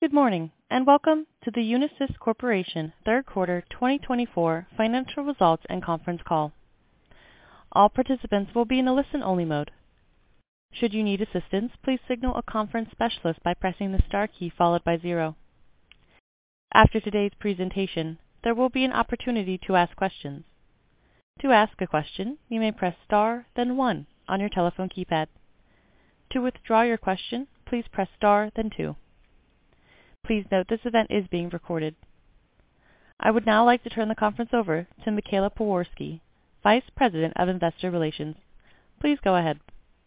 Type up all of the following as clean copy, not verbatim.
Good morning, and welcome to the Unisys Corporation Third Quarter 2024 Financial Results and Conference Call. All participants will be in a listen-only mode. Should you need assistance, please signal a conference specialist by pressing the star key followed by 0. After today's presentation, there will be an opportunity to ask questions. To ask a question, you may press star, then 1 on your telephone keypad. To withdraw your question, please press star, then 2. Please note this event is being recorded. I would now like to turn the conference over to Michaela Pewarski, Vice President of Investor Relations. Please go ahead.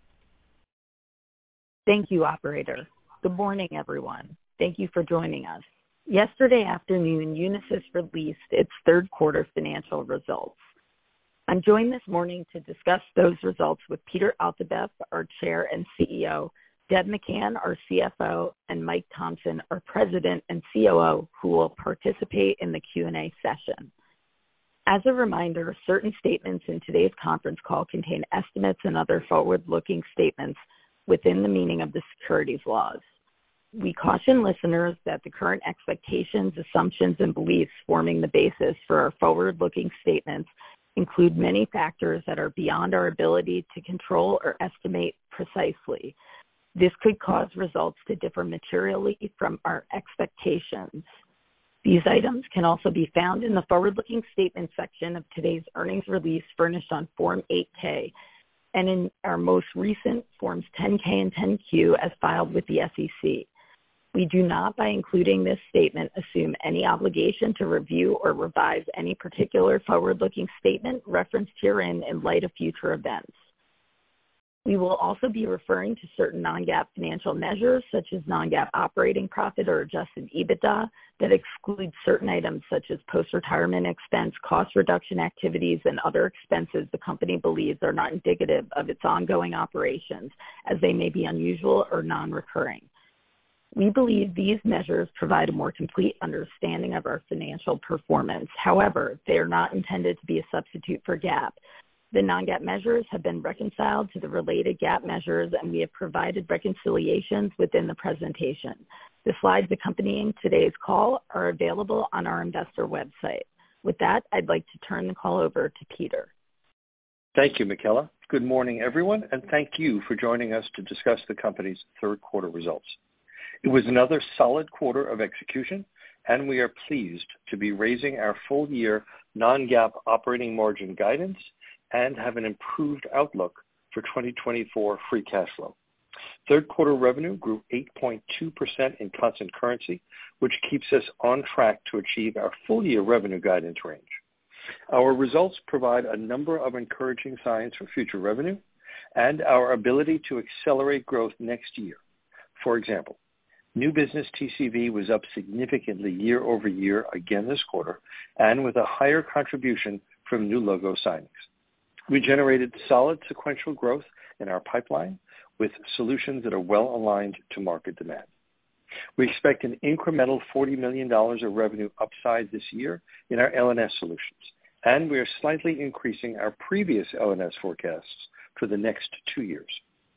Thank you, Operator. Good morning, everyone. Thank you for joining us. Yesterday afternoon, Unisys released its third quarter financial results. I'm joined this morning to discuss those results with Peter Altabef, our Chair and CEO, Deb McCann, our CFO, and Mike Thomson, our President and COO, who will participate in the Q&A session. As a reminder, certain statements in today's conference call contain estimates and other forward-looking statements within the meaning of the securities laws. We caution listeners that the current expectations, assumptions, and beliefs forming the basis for our forward-looking statements include many factors that are beyond our ability to control or estimate precisely. This could cause results to differ materially from our expectations. These items can also be found in the forward-looking statement section of today's earnings release furnished on Form 8-K and in our most recent Forms 10-K and 10-Q as filed with the SEC. We do not, by including this statement, assume any obligation to review or revise any particular forward-looking statement referenced herein in light of future events. We will also be referring to certain non-GAAP financial measures, such as non-GAAP operating profit or adjusted EBITDA, that exclude certain items such as post-retirement expense, cost reduction activities, and other expenses the company believes are not indicative of its ongoing operations, as they may be unusual or non-recurring. We believe these measures provide a more complete understanding of our financial performance. However, they are not intended to be a substitute for GAAP. The non-GAAP measures have been reconciled to the related GAAP measures, and we have provided reconciliations within the presentation. The slides accompanying today's call are available on our investor website. With that, I'd like to turn the call over to Peter. Thank you, Michaela. Good morning, everyone, and thank you for joining us to discuss the company's third quarter results. It was another solid quarter of execution, and we are pleased to be raising our full-year non-GAAP operating margin guidance and have an improved outlook for 2024 free cash flow. Third quarter revenue grew 8.2% in constant currency, which keeps us on track to achieve our full-year revenue guidance range. Our results provide a number of encouraging signs for future revenue and our ability to accelerate growth next year. For example, new business TCV was up significantly year over year again this quarter, and with a higher contribution from new logo signings. We generated solid sequential growth in our pipeline with solutions that are well aligned to market demand. We expect an incremental $40 million of revenue upside this year in our L&S solutions, and we are slightly increasing our previous L&S forecasts for the next 2 years.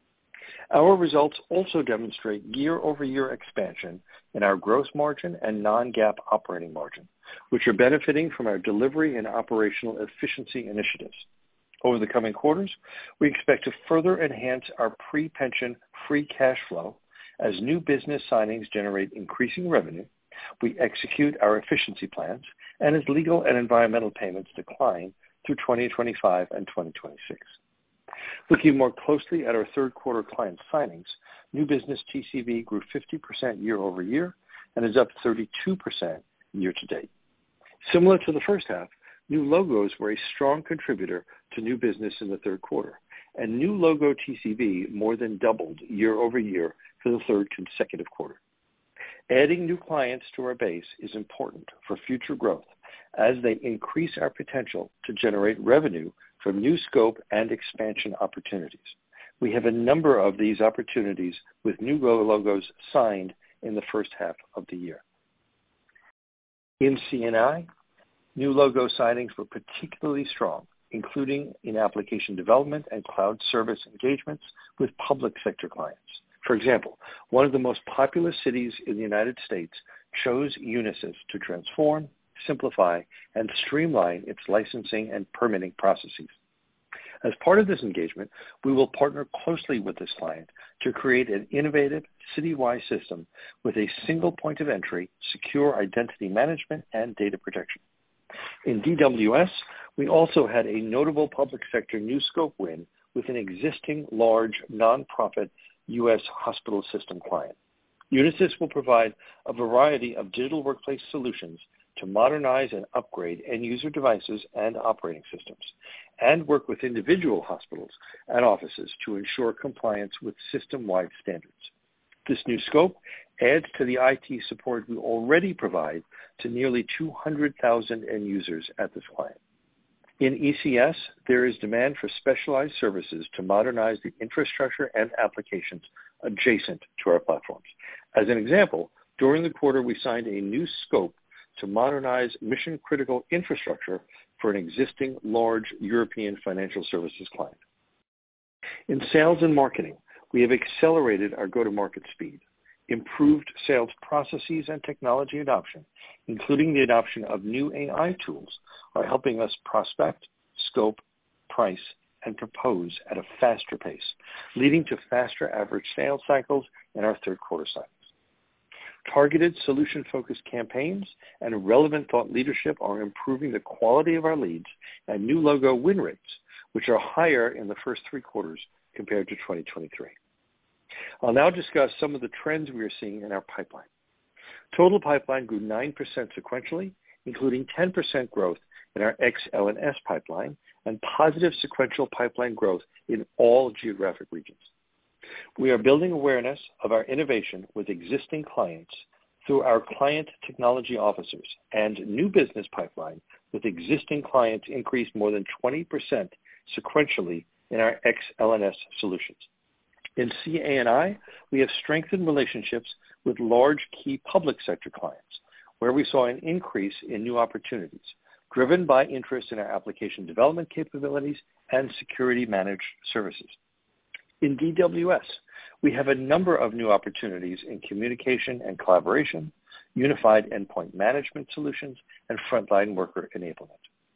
Our results also demonstrate year-over-year expansion in our gross margin and non-GAAP operating margin, which are benefiting from our delivery and operational efficiency initiatives. Over the coming quarters, we expect to further enhance our pre-pension free cash flow as new business signings generate increasing revenue, we execute our efficiency plans, and as legal and environmental payments decline through 2025 and 2026. Looking more closely at our third quarter client signings, new business TCV grew 50% year over year and is up 32% year to date. Similar to the first half, new logos were a strong contributor to new business in the third quarter, and new logo TCV more than doubled year over year for the third consecutive quarter. Adding new clients to our base is important for future growth as they increase our potential to generate revenue from new scope and expansion opportunities. We have a number of these opportunities with new logos signed in the first half of the year. In C&I, new logo signings were particularly strong, including in application development and cloud service engagements with public sector clients. For example, one of the most populous cities in the United States chose Unisys to transform, simplify, and streamline its licensing and permitting processes. As part of this engagement, we will partner closely with this client to create an innovative citywide system with a single point of entry, secure identity management, and data protection. In DWS, we also had a notable public sector new scope win with an existing large nonprofit U.S. hospital system client. Unisys will provide a variety of digital workplace solutions to modernize and upgrade end-user devices and operating systems, and work with individual hospitals and offices to ensure compliance with system-wide standards. This new scope adds to the IT support we already provide to nearly 200,000 end users at this client. In ECS, there is demand for specialized services to modernize the infrastructure and applications adjacent to our platforms. As an example, during the quarter, we signed a new scope to modernize mission-critical infrastructure for an existing large European financial services client. In sales and marketing, we have accelerated our go-to-market speed. Improved sales processes and technology adoption, including the adoption of new AI tools, are helping us prospect, scope, price, and propose at a faster pace, leading to faster average sales cycles in our third quarter signings. Targeted solution-focused campaigns and relevant thought leadership are improving the quality of our leads and new logo win rates, which are higher in the first 3 quarters compared to 2023. I'll now discuss some of the trends we are seeing in our pipeline. Total pipeline grew 9% sequentially, including 10% growth in our Ex-L&S pipeline and positive sequential pipeline growth in all geographic regions. We are building awareness of our innovation with existing clients through our client technology officers, and new business pipeline with existing clients increased more than 20% sequentially in our Ex-L&S solutions. In CA&I, we have strengthened relationships with large key public sector clients, where we saw an increase in new opportunities, driven by interest in our application development capabilities and security managed services. In DWS, we have a number of new opportunities in communication and collaboration, unified endpoint management solutions, and frontline worker enablement.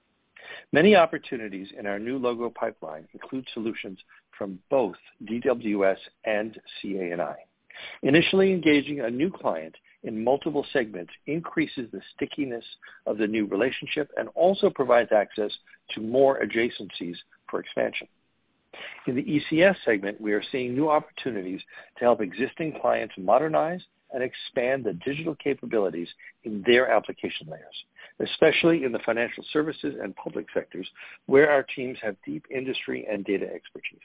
Many opportunities in our new logo pipeline include solutions from both DWS and CA&I. Initially engaging a new client in multiple segments increases the stickiness of the new relationship and also provides access to more adjacencies for expansion. In the ECS segment, we are seeing new opportunities to help existing clients modernize and expand the digital capabilities in their application layers, especially in the financial services and public sectors, where our teams have deep industry and data expertise.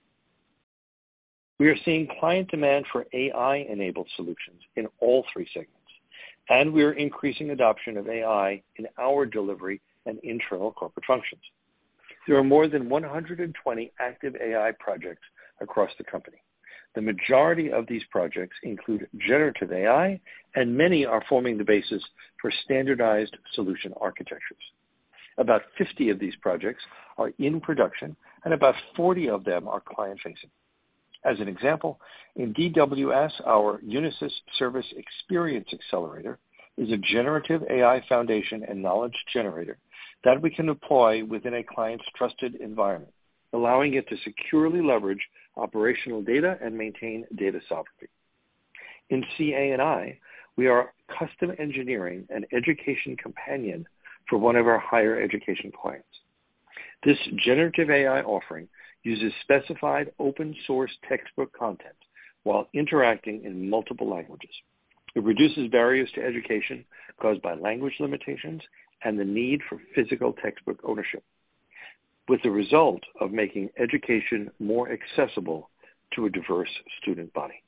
We are seeing client demand for AI-enabled solutions in all 3 segments, and we are increasing adoption of AI in our delivery and internal corporate functions. There are more than 120 active AI projects across the company. The majority of these projects include generative AI, and many are forming the basis for standardized solution architectures. About 50 of these projects are in production, and about 40 of them are client-facing. As an example, in DWS, our Unisys Service Experience Accelerator is a generative AI foundation and knowledge generator that we can deploy within a client's trusted environment, allowing it to securely leverage operational data and maintain data sovereignty. In CA&I, we are custom engineering an education companion for one of our higher education clients. This generative AI offering uses specified open source textbook content while interacting in multiple languages. It reduces barriers to education caused by language limitations and the need for physical textbook ownership, with the result of making education more accessible to a diverse student body.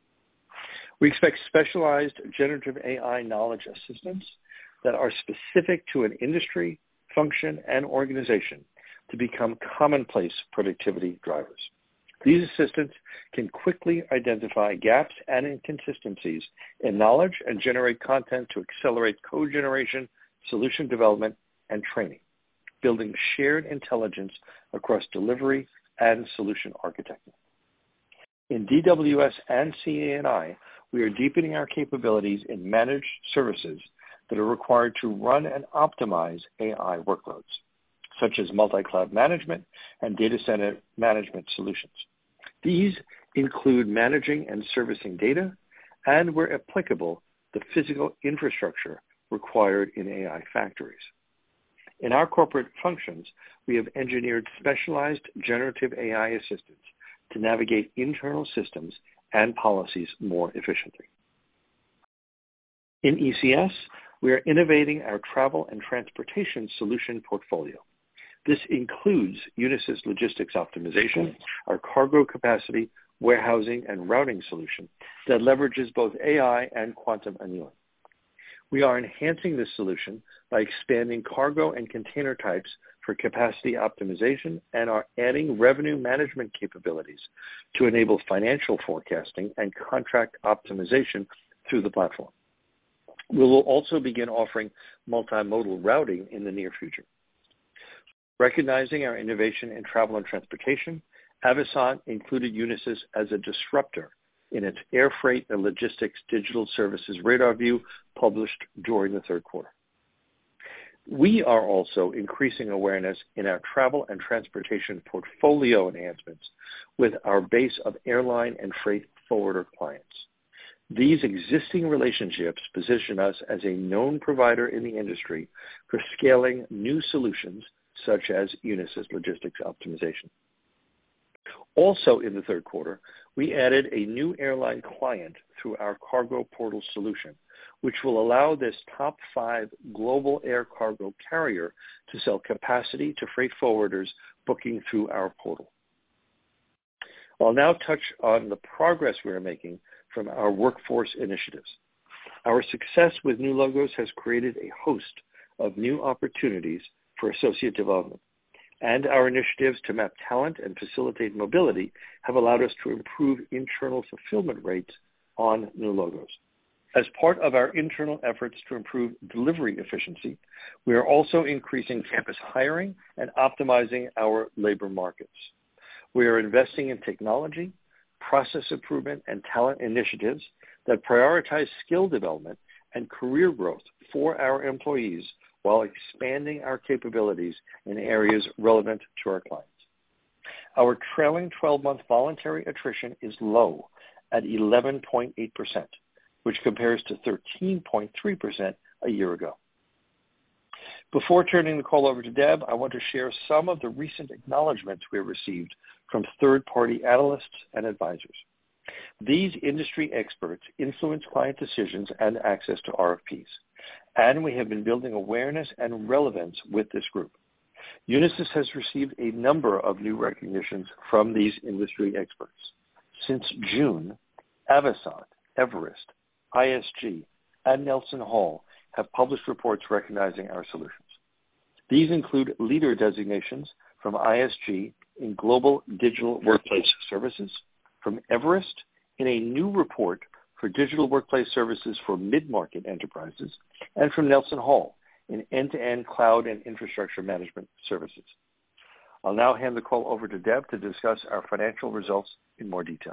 We expect specialized generative AI knowledge assistants that are specific to an industry, function, and organization to become commonplace productivity drivers. These assistants can quickly identify gaps and inconsistencies in knowledge and generate content to accelerate code generation, solution development, and training, building shared intelligence across delivery and solution architecting. In DWS and CA&I, we are deepening our capabilities in managed services that are required to run and optimize AI workloads, such as multi-cloud management and data center management solutions. These include managing and servicing data and, where applicable, the physical infrastructure required in AI factories. In our corporate functions, we have engineered specialized generative AI assistants to navigate internal systems and policies more efficiently. In ECS, we are innovating our travel and transportation solution portfolio. This includes Unisys Logistics Optimization, our cargo capacity, warehousing, and routing solution that leverages both AI and quantum annealing. We are enhancing this solution by expanding cargo and container types for capacity optimization and are adding revenue management capabilities to enable financial forecasting and contract optimization through the platform. We will also begin offering multimodal routing in the near future. Recognizing our innovation in travel and transportation, Avasant included Unisys as a disruptor in its Air Freight and Logistics Digital Services Radar View published during the third quarter. We are also increasing awareness in our travel and transportation portfolio enhancements with our base of airline and freight forwarder clients. These existing relationships position us as a known provider in the industry for scaling new solutions such as Unisys Logistics Optimization. Also in the third quarter, we added a new airline client through our cargo portal solution, which will allow this top 5 global air cargo carrier to sell capacity to freight forwarders booking through our portal. I'll now touch on the progress we are making from our workforce initiatives. Our success with new logos has created a host of new opportunities for associate development, and our initiatives to map talent and facilitate mobility have allowed us to improve internal fulfillment rates on new logos. As part of our internal efforts to improve delivery efficiency, we are also increasing campus hiring and optimizing our labor markets. We are investing in technology, process improvement, and talent initiatives that prioritize skill development and career growth for our employees while expanding our capabilities in areas relevant to our clients. Our trailing 12-month voluntary attrition is low at 11.8%, which compares to 13.3% a year ago. Before turning the call over to Deb, I want to share some of the recent acknowledgments we have received from third-party analysts and advisors. These industry experts influence client decisions and access to RFPs, and we have been building awareness and relevance with this group. Unisys has received a number of new recognitions from these industry experts. Since June, Avasant, Everest, ISG, and Nelson Hall have published reports recognizing our solutions. These include leader designations from ISG in Global Digital Workplace Services, from Everest in a new report for digital workplace services for mid-market enterprises, and from Nelson Hall in end-to-end cloud and infrastructure management services. I'll now hand the call over to Deb to discuss our financial results in more detail.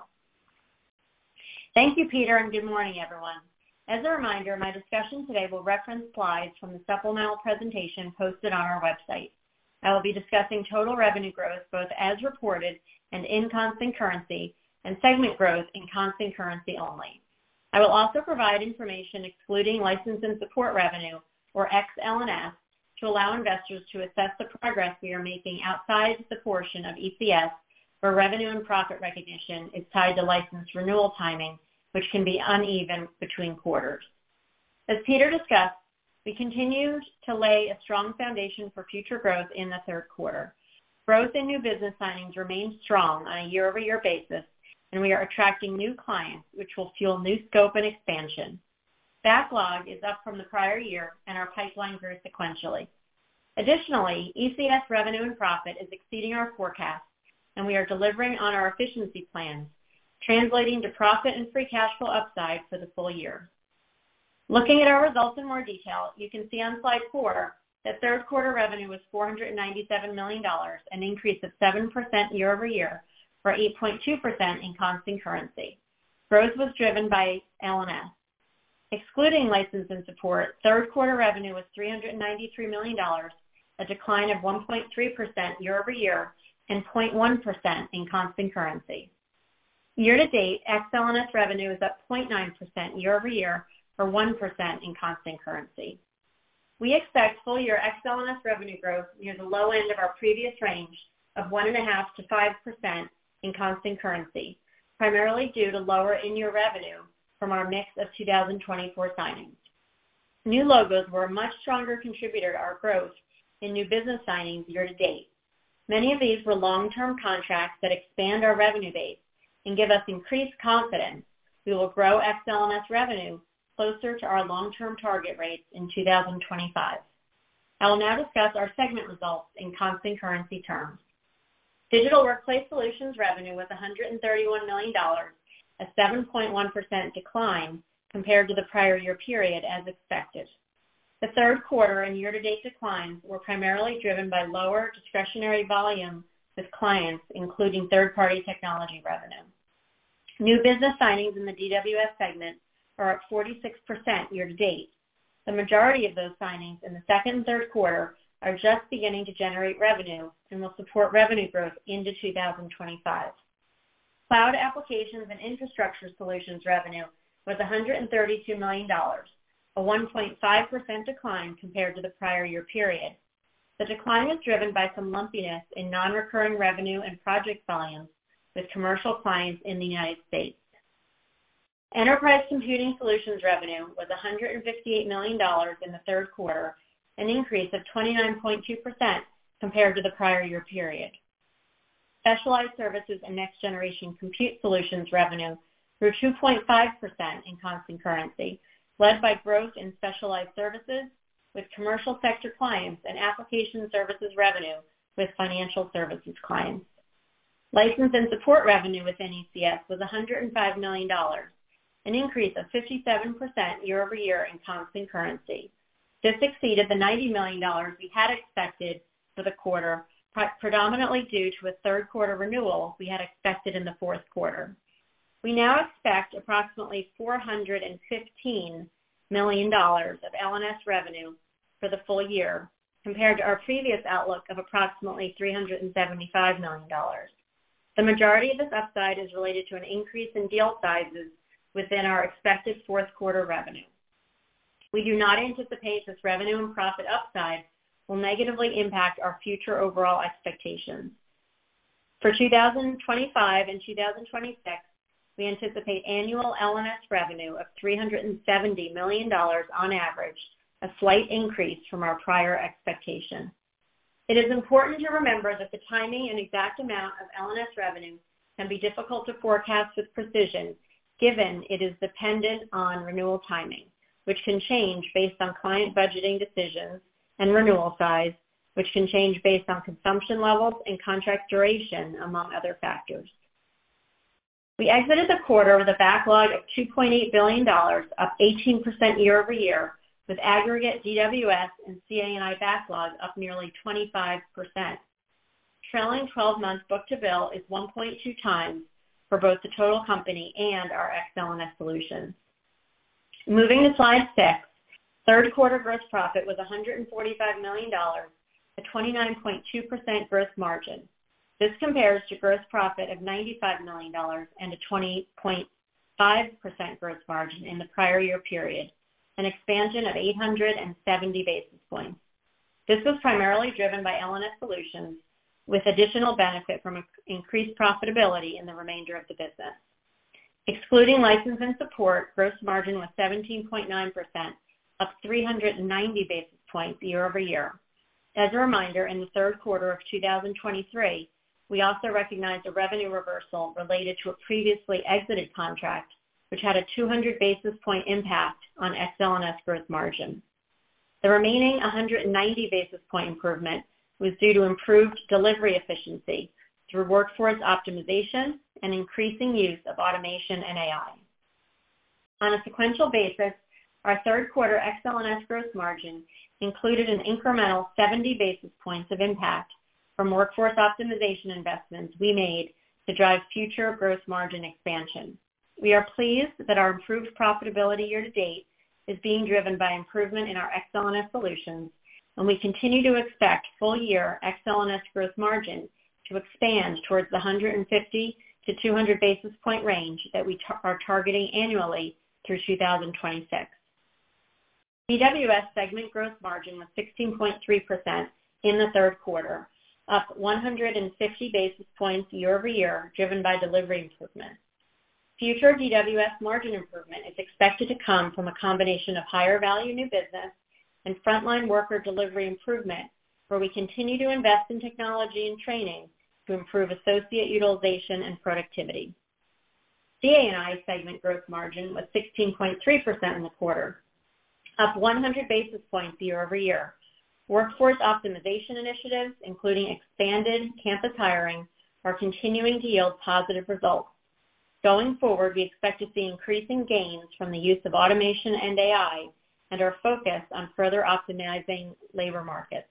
Thank you, Peter, and good morning, everyone. As a reminder, my discussion today will reference slides from the supplemental presentation posted on our website. I will be discussing total revenue growth both as reported and in constant currency, and segment growth in constant currency only. I will also provide information excluding license and support revenue, or XL&S, to allow investors to assess the progress we are making outside the portion of ECS where revenue and profit recognition is tied to license renewal timing, which can be uneven between quarters. As Peter discussed, we continued to lay a strong foundation for future growth in the third quarter. Growth in new business signings remains strong on a year-over-year basis, and we are attracting new clients, which will fuel new scope and expansion. Backlog is up from the prior year, and our pipeline grew sequentially. Additionally, ECS revenue and profit is exceeding our forecast, and we are delivering on our efficiency plans, translating to profit and free cash flow upside for the full year. Looking at our results in more detail, you can see on slide 4 that third quarter revenue was $497 million, an increase of 7% year over year, or 8.2% in constant currency. Growth was driven by L&S. Excluding license and support, third quarter revenue was $393 million, a decline of 1.3% year-over-year and 0.1% in constant currency. Year-to-date, ex-L&S revenue is up 0.9% year-over-year or 1% in constant currency. We expect full-year ex-L&S revenue growth near the low end of our previous range of 1.5% to 5% in constant currency, primarily due to lower in-year revenue from our mix of 2024 signings. New logos were a much stronger contributor to our growth in new business signings year-to-date. Many of these were long-term contracts that expand our revenue base and give us increased confidence we will grow ex-L&S revenue closer to our long-term target rates in 2025. I will now discuss our segment results in constant currency terms. Digital Workplace Solutions revenue was $131 million, a 7.1% decline compared to the prior year period as expected. The third quarter and year-to-date declines were primarily driven by lower discretionary volume with clients, including third-party technology revenue. New business signings in the DWS segment are up 46% year-to-date. The majority of those signings in the second and third quarter are just beginning to generate revenue and will support revenue growth into 2025. Cloud Applications and Infrastructure Solutions revenue was $132 million, a 1.5% decline compared to the prior year period. The decline was driven by some lumpiness in non-recurring revenue and project volumes with commercial clients in the United States. Enterprise Computing Solutions revenue was $158 million in the third quarter, an increase of 29.2% compared to the prior year period. Specialized Services and Next Generation Compute Solutions revenue grew 2.5% in constant currency, led by growth in specialized services with commercial sector clients and application services revenue with financial services clients. License and support revenue within ECS was $105 million, an increase of 57% year-over-year in constant currency. This exceeded the $90 million we had expected for the quarter, predominantly due to a third quarter renewal we had expected in the fourth quarter. We now expect approximately $415 million of L&S revenue for the full year, compared to our previous outlook of approximately $375 million. The majority of this upside is related to an increase in deal sizes within our expected fourth quarter revenue. We do not anticipate this revenue and profit upside will negatively impact our future overall expectations. For 2025 and 2026, we anticipate annual L&S revenue of $370 million on average, a slight increase from our prior expectation. It is important to remember that the timing and exact amount of L&S revenue can be difficult to forecast with precision, given it is dependent on renewal timing, which can change based on client budgeting decisions, and renewal size, which can change based on consumption levels and contract duration, among other factors. We exited the quarter with a backlog of $2.8 billion, up 18% year-over-year, with aggregate DWS and CA&I backlog up nearly 25%. Trailing 12-month book-to-bill is 1.2 times for both the total company and our ex-L&S solutions. Moving to slide 6, third quarter gross profit was $145 million, a 29.2% gross margin. This compares to gross profit of $95 million and a 20.5% gross margin in the prior year period, an expansion of 870 basis points. This was primarily driven by L&S solutions, with additional benefit from increased profitability in the remainder of the business. Excluding license and support, gross margin was 17.9%, up 390 basis points year-over-year. As a reminder, in the third quarter of 2023, we also recognized a revenue reversal related to a previously exited contract, which had a 200 basis point impact on ex-L&S gross margin. The remaining 190 basis point improvement was due to improved delivery efficiency through workforce optimization and increasing use of automation and AI. On a sequential basis, our third quarter ex-L&S gross margin included an incremental 70 basis points of impact from workforce optimization investments we made to drive future gross margin expansion. We are pleased that our improved profitability year to date is being driven by improvement in our XL&S solutions, and we continue to expect full-year XL&S gross margin to expand towards the 150 to 200 basis point range that we are targeting annually through 2026. DWS segment gross margin was 16.3% in the third quarter, up 150 basis points year over year, driven by delivery improvement. Future DWS margin improvement is expected to come from a combination of higher value new business and frontline worker delivery improvement, where we continue to invest in technology and training to improve associate utilization and productivity. CA&I segment gross margin was 16.3% in the quarter, up 100 basis points year over year. Workforce optimization initiatives, including expanded campus hiring, are continuing to yield positive results. Going forward, we expect to see increasing gains from the use of automation and AI and are focused on further optimizing labor markets.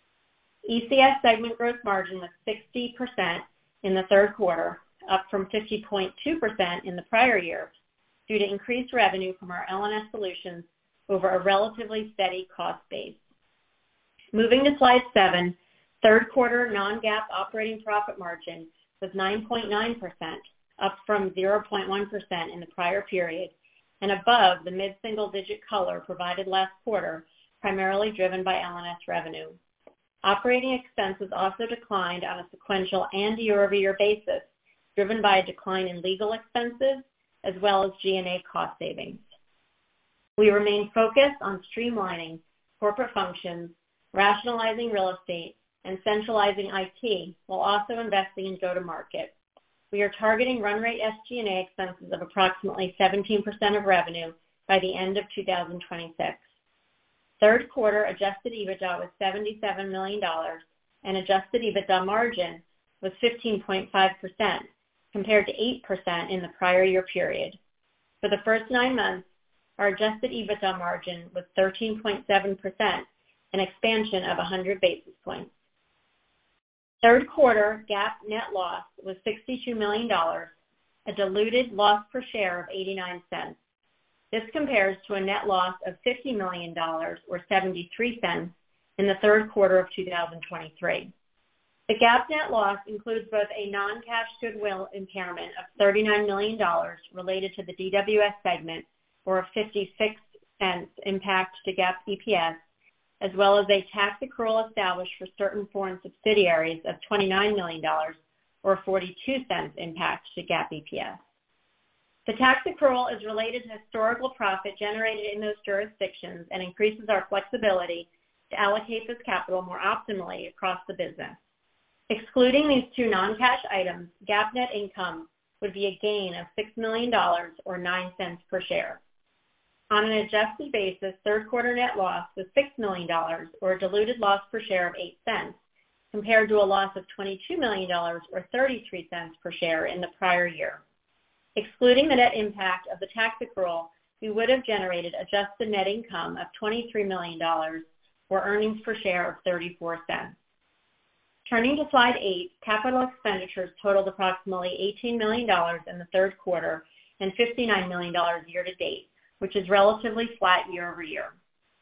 ECS segment gross margin was 60% in the third quarter, up from 50.2% in the prior year, due to increased revenue from our L&S solutions over a relatively steady cost base. Moving to slide 7, third quarter non-GAAP operating profit margin was 9.9%, up from 0.1% in the prior period, and above the mid-single-digit color provided last quarter, primarily driven by L&S revenue. Operating expenses also declined on a sequential and year-over-year basis, driven by a decline in legal expenses as well as G&A cost savings. We remain focused on streamlining corporate functions, rationalizing real estate, and centralizing IT, while also investing in go-to-market. We are targeting run rate SG&A expenses of approximately 17% of revenue by the end of 2026. Third quarter adjusted EBITDA was $77 million, and adjusted EBITDA margin was 15.5%, compared to 8% in the prior year period. For the first 9 months, our adjusted EBITDA margin was 13.7%, an expansion of 100 basis points. Third quarter GAAP net loss was $62 million, a diluted loss per share of 89 cents. This compares to a net loss of $50 million, or 73 cents, in the third quarter of 2023. The GAAP net loss includes both a non-cash goodwill impairment of $39 million related to the DWS segment, or a 56 cents impact to GAAP EPS, as well as a tax accrual established for certain foreign subsidiaries of $29 million, or 42 cents impact to GAAP EPS. The tax accrual is related to historical profit generated in those jurisdictions and increases our flexibility to allocate this capital more optimally across the business. Excluding these two non-cash items, GAAP net income would be a gain of $6 million, or 9 cents per share. On an adjusted basis, third quarter net loss was $6 million, or a diluted loss per share of 8 cents, compared to a loss of $22 million, or 33 cents per share in the prior year. Excluding the net impact of the tax accrual, we would have generated adjusted net income of $23 million, or earnings per share of 34 cents. Turning to slide 8, capital expenditures totaled approximately $18 million in the third quarter and $59 million year to date, which is relatively flat year over year.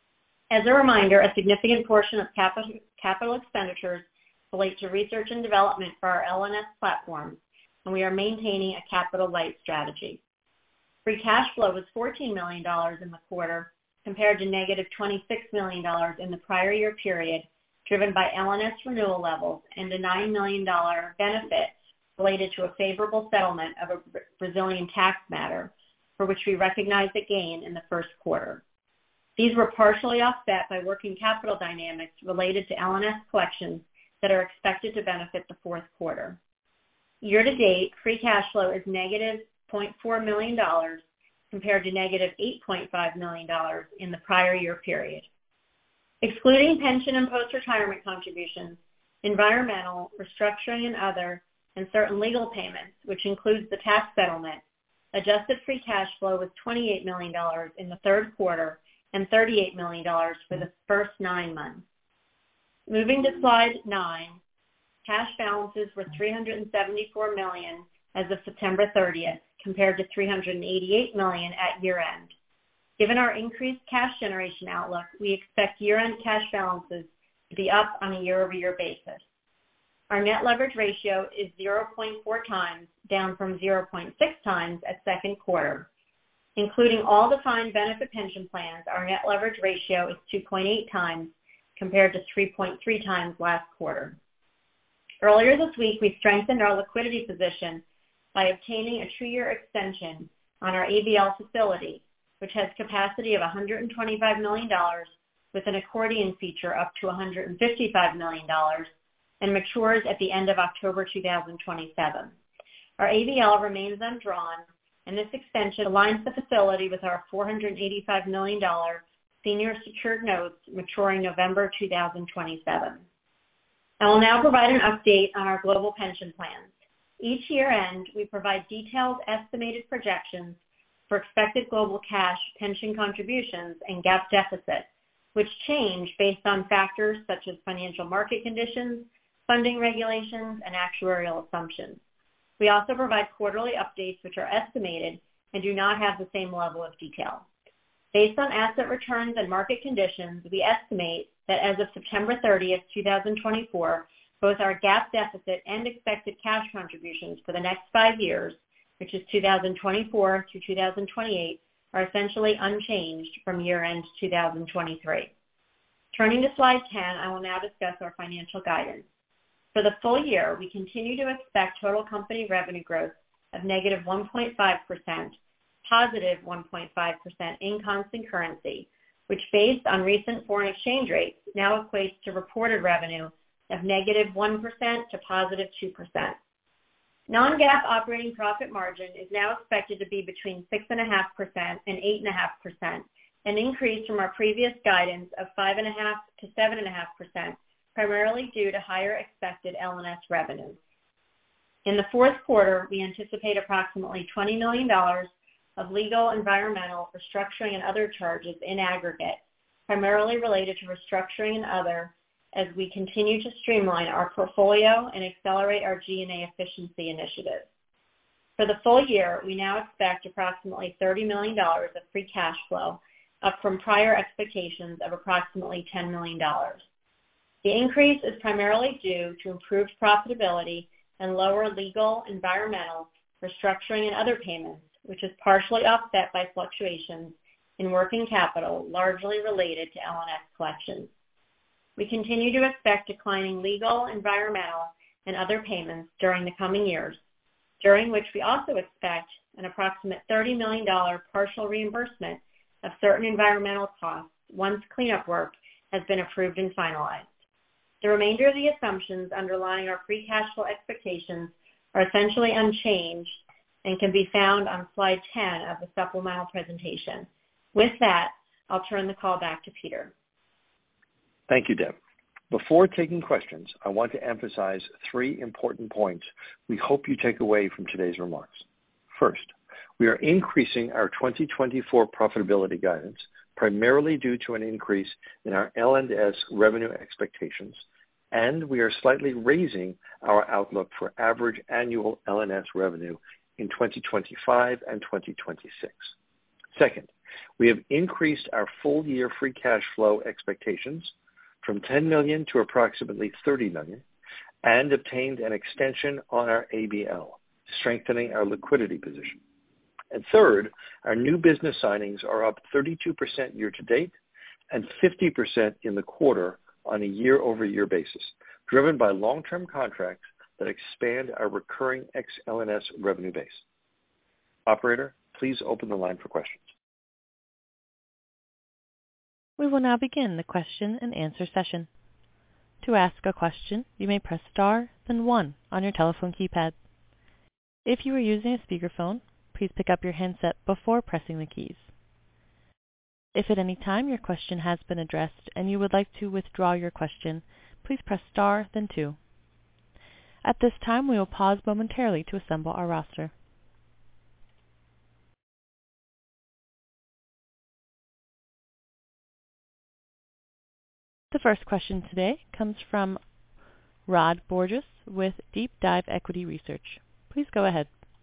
As a reminder, a significant portion of capital expenditures relate to research and development for our L&S platforms, and we are maintaining a capital-light strategy. Free cash flow was $14 million in the quarter, compared to negative $26 million in the prior year period, driven by L&S renewal levels and a $9 million benefit related to a favorable settlement of a Brazilian tax matter, for which we recognized a gain in the first quarter. These were partially offset by working capital dynamics related to L&S collections that are expected to benefit the fourth quarter. Year-to-date, free cash flow is negative $0.4 million, compared to negative $8.5 million in the prior year period. Excluding pension and post-retirement contributions, environmental, restructuring and other, and certain legal payments, which includes the tax settlement, adjusted free cash flow was $28 million in the third quarter and $38 million for the first 9 months. Moving to slide 9, cash balances were $374 million as of September 30th, compared to $388 million at year-end. Given our increased cash generation outlook, we expect year-end cash balances to be up on a year-over-year basis. Our net leverage ratio is 0.4 times, down from 0.6 times at second quarter. Including all defined benefit pension plans, our net leverage ratio is 2.8 times compared to 3.3 times last quarter. Earlier this week, we strengthened our liquidity position by obtaining a 2-year extension on our ABL facility, which has capacity of $125 million with an accordion feature up to $155 million and matures at the end of October 2027. Our ABL remains undrawn, and this extension aligns the facility with our $485 million senior secured notes maturing November 2027. I will now provide an update on our global pension plans. Each year-end, we provide detailed estimated projections for expected global cash pension contributions and GAAP deficit, which change based on factors such as financial market conditions, funding regulations, and actuarial assumptions. We also provide quarterly updates which are estimated and do not have the same level of detail. Based on asset returns and market conditions, we estimate that as of September 30th, 2024, both our GAAP deficit and expected cash contributions for the next 5 years, which is 2024 to 2028, are essentially unchanged from year-end 2023. Turning to slide 10, I will now discuss our financial guidance. For the full year, we continue to expect total company revenue growth of negative 1.5%, positive 1.5% in constant currency, which based on recent foreign exchange rates now equates to reported revenue of negative 1% to positive 2%. Non-GAAP operating profit margin is now expected to be between 6.5% and 8.5%, an increase from our previous guidance of 5.5% to 7.5%, primarily due to higher expected L&S revenue. In the fourth quarter, we anticipate approximately $20 million of legal, environmental, restructuring, and other charges in aggregate, primarily related to restructuring and other, as we continue to streamline our portfolio and accelerate our G&A efficiency initiatives. For the full year, we now expect approximately $30 million of free cash flow, up from prior expectations of approximately $10 million. The increase is primarily due to improved profitability and lower legal, environmental, restructuring, and other payments, which is partially offset by fluctuations in working capital, largely related to L&S collections. We continue to expect declining legal, environmental, and other payments during the coming years, during which we also expect an approximate $30 million partial reimbursement of certain environmental costs once cleanup work has been approved and finalized. The remainder of the assumptions underlying our free cash flow expectations are essentially unchanged and can be found on slide 10 of the supplemental presentation. With that, I'll turn the call back to Peter. Thank you, Deb. Before taking questions, I want to emphasize 3 important points we hope you take away from today's remarks. First, we are increasing our 2024 profitability guidance primarily due to an increase in our L&S revenue expectations, and we are slightly raising our outlook for average annual L&S revenue in 2025 and 2026. Second, we have increased our full-year free cash flow expectations from $10 million to approximately $30 million and obtained an extension on our ABL, strengthening our liquidity position. And third, our new business signings are up 32% year-to-date and 50% in the quarter on a year-over-year basis, driven by long-term contracts that expand our recurring ex-L&S revenue base. Operator, please open the line for questions. We will now begin the question and answer session. To ask a question, you may press star, then 1 on your telephone keypad. If you are using a speakerphone, please pick up your handset before pressing the keys. If at any time your question has been addressed and you would like to withdraw your question, please press star, then 2. At this time, we will pause momentarily to assemble our roster. The first question today comes from Rod Borges with Deep Dive Equity Research. Please go ahead.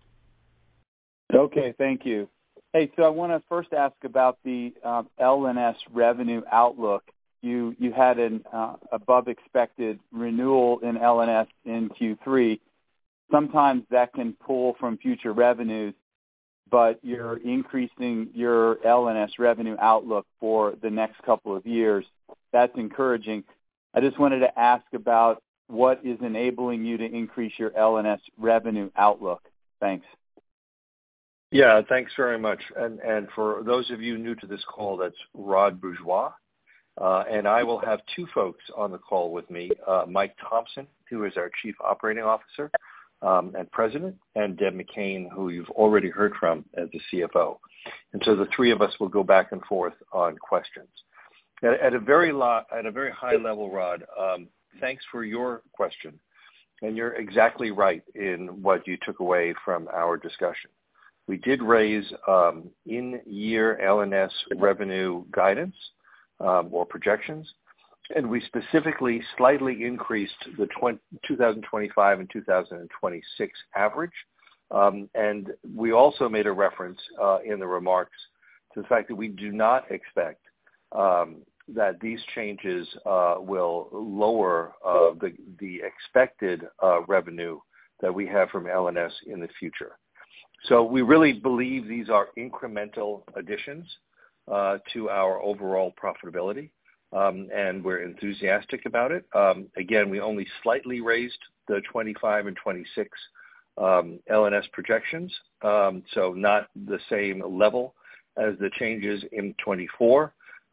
Okay, thank you. Hey, so I want to first ask about the L&S revenue outlook. You had an above expected renewal in L&S in Q3. Sometimes that can pull from future revenues, but you're increasing your L&S revenue outlook for the next couple of years. That's encouraging. I just wanted to ask about what is enabling you to increase your L&S revenue outlook. Thanks. Yeah, thanks very much. And for those of you new to this call, that's Rod Bourgeois. And I will have two folks on the call with me, Mike Thompson, who is our Chief Operating Officer and President, and Deb McCain, who you've already heard from as the CFO. And so the three of us will go back and forth on questions. At a very high level, Rod, thanks for your question. And you're exactly right in what you took away from our discussion. We did raise in-year L&S revenue guidance or projections, and we specifically slightly increased the 2025 and 2026 average. And we also made a reference in the remarks to the fact that we do not expect that these changes will lower the expected revenue that we have from L&S in the future. So we really believe these are incremental additions to our overall profitability, and we're enthusiastic about it. Again, we only slightly raised the 25 and 26 L&S projections, so not the same level as the changes in 24,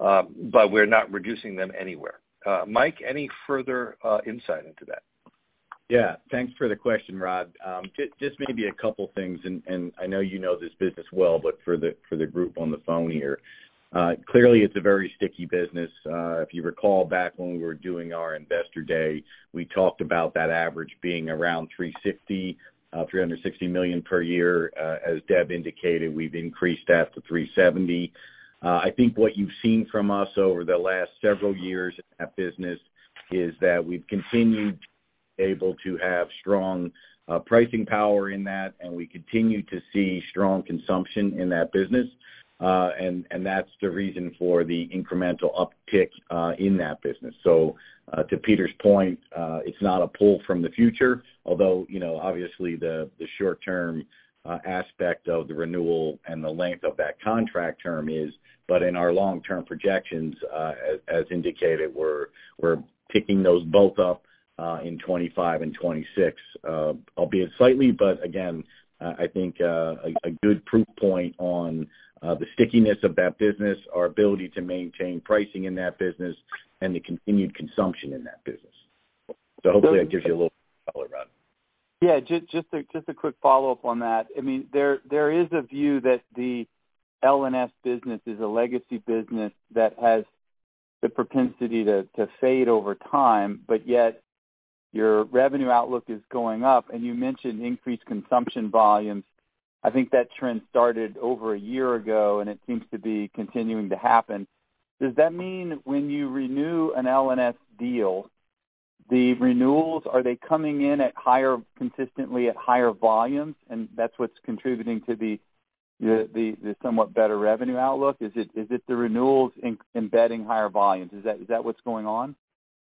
but we're not reducing them anywhere. Mike, any further insight into that? Yeah, thanks for the question, Rod. Just maybe a couple things, and I know you know this business well, but for the group on the phone here, clearly it's a very sticky business. If you recall back when we were doing our investor day, we talked about that average being around 360 million per year. As Deb indicated, we've increased that to 370. I think what you've seen from us over the last several years in that business is that we've continued able to have strong pricing power in that, and we continue to see strong consumption in that business, and that's the reason for the incremental uptick in that business. So to Peter's point, it's not a pull from the future, although obviously the short-term aspect of the renewal and the length of that contract term is, but in our long-term projections, as indicated, we're picking those both up in 25 and 26, albeit slightly, but again, I think a good proof point on the stickiness of that business, our ability to maintain pricing in that business, and the continued consumption in that business. So hopefully that gives you a little color, Rod. Yeah, just a quick follow-up on that. I mean, there is a view that the L&S business is a legacy business that has the propensity to fade over time, but yet your revenue outlook is going up, and you mentioned increased consumption volumes. I think that trend started over a year ago, and it seems to be continuing to happen. Does that mean when you renew an L&S deal, the renewals, are they coming in at consistently at higher volumes, and that's what's contributing to the somewhat better revenue outlook? Is it the renewals embedding higher volumes? Is that what's going on?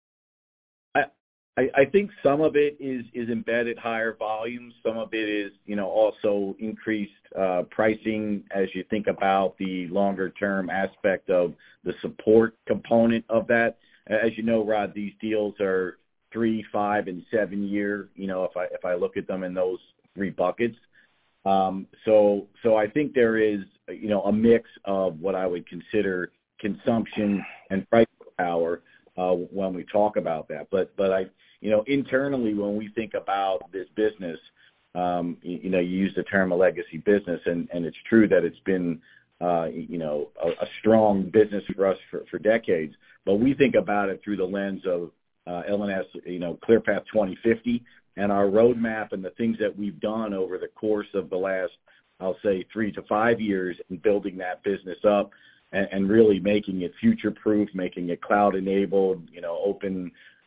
I think some of it is embedded higher volumes. Some of it is, also increased pricing as you think about the longer term aspect of the support component of that. As you know, Rod, these deals are 3, 5, and 7 year. If I look at them in those three buckets. So I think there is, a mix of what I would consider consumption and price power when we talk about that. But I, internally when we think about this business, you use the term a legacy business, and it's true that it's been, a strong business for us for decades. But we think about it through the lens of L&S, ClearPath 2050, and our roadmap and the things that we've done over the course of the last, I'll say, 3 to 5 years in building that business up and really making it future-proof, making it cloud-enabled, open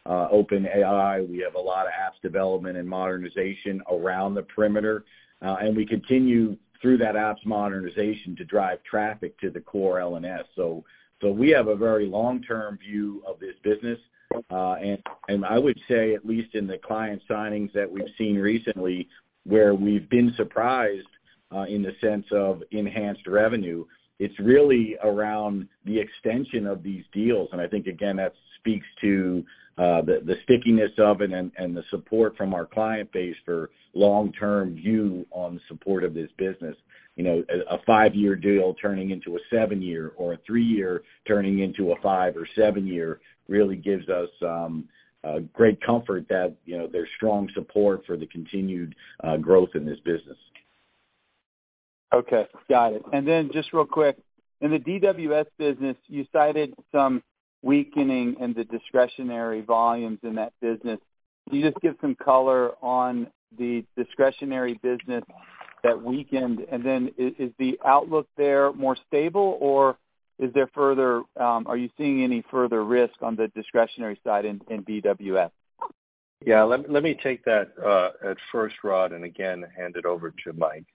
OpenAI. We have a lot of apps development and modernization around the perimeter, and we continue through that apps modernization to drive traffic to the core LNS. So we have a very long-term view of this business, and I would say, at least in the client signings that we've seen recently, where we've been surprised in the sense of enhanced revenue, it's really around the extension of these deals. And I think, again, that speaks to the stickiness of it and the support from our client base for long-term view on the support of this business. You know, a 5-year deal turning into a 7-year, or a 3-year turning into a 5 or 7-year really gives us great comfort that, you know, there's strong support for the continued growth in this business. Okay, got it. And then just real quick, in the DWS business, you cited some weakening in the discretionary volumes in that business. Can you just give some color on the discretionary business that weakened? And then is the outlook there more stable, or is there further, are you seeing any further risk on the discretionary side in DWS? Yeah, let me take that at first, Rod, and again, hand it over to Mike.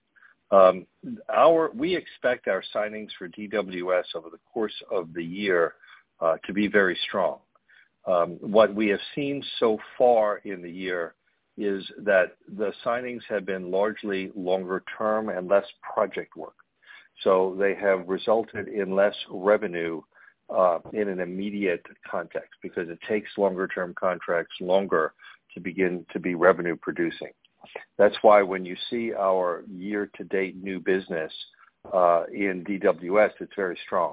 We expect our signings for DWS over the course of the year to be very strong. What we have seen so far in the year is that the signings have been largely longer term and less project work. So they have resulted in less revenue in an immediate context, because it takes longer term contracts longer to begin to be revenue producing. That's why when you see our year-to-date new business in DWS, it's very strong,